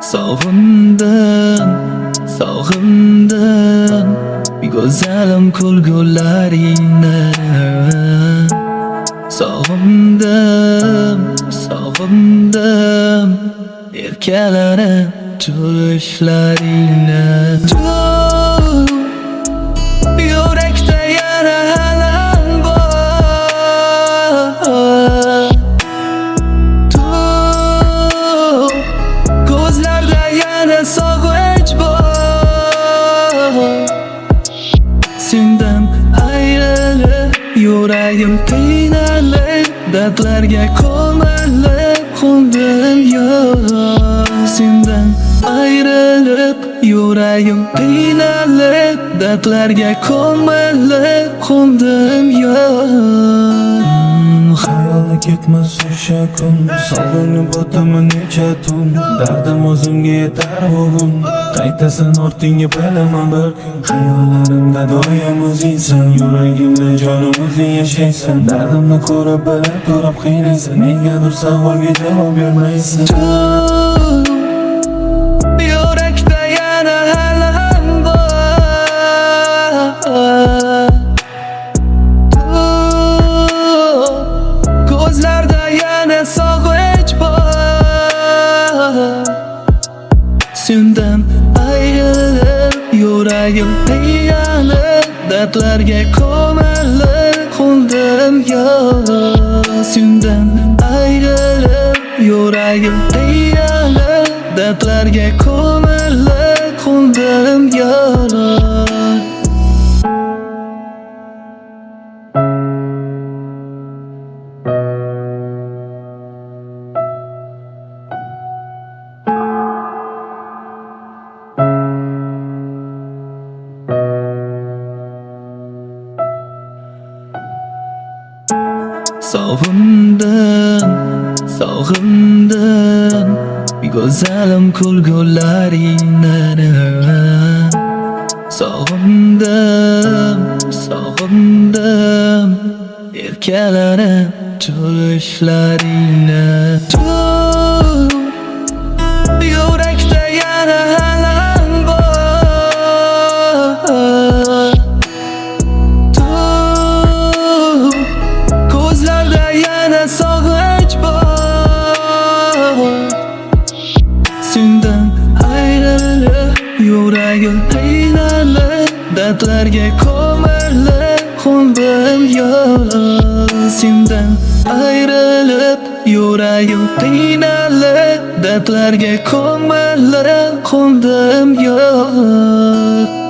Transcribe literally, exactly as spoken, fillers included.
Sog'indim, sog'indim go'zalim kulgularingni. Sog'indim, sog'indim erkalanib turishlaringni. Yurakda yana alam bor, ko'zlarda yana sog'inch bor. Sendan ayrilib yuragim qiynalib, dardlarga ko'milib qoldim yo'q. Sendan ayrilib yuragim qiynalib, dardlarga ko'milib qoldim yo'q. Xayoli ketmas o'sha kun, sog'inib o'taman necha tun. Dardim o'zimga yetar bugun, qaytasan ortingga bilaman bir kun. Xayollarimda doim o'zingsan, yuragimda jonim o'zing yashaysan. Dardimni ko'rib bilib turib qiynaysan, negadir savolga javob bermaysan. Yurakda yana alam bor, ko'zlarda yana sog'inch bor. Sendan ayrilib yuragim qiynalib, dardlarga ko'milib qoldim yo'q. Sendan ayrilib yuragim qiynalib, dardlarga ko'milib qoldim yo'q. Sog'indim, sog'indim go'zalim kulgularingni. Sog'indim, sog'indim erkalanib turishlaringni. Yurakda yana alam bor, ko'zlarda yana sog'inch bor. Sendan ayrilib yuragim qiynalib, dardlarga ko'milib qoldim yo'q. Sendan ayrilib yuragim qiynalib, dardlarga ko'milib qoldim yo'q.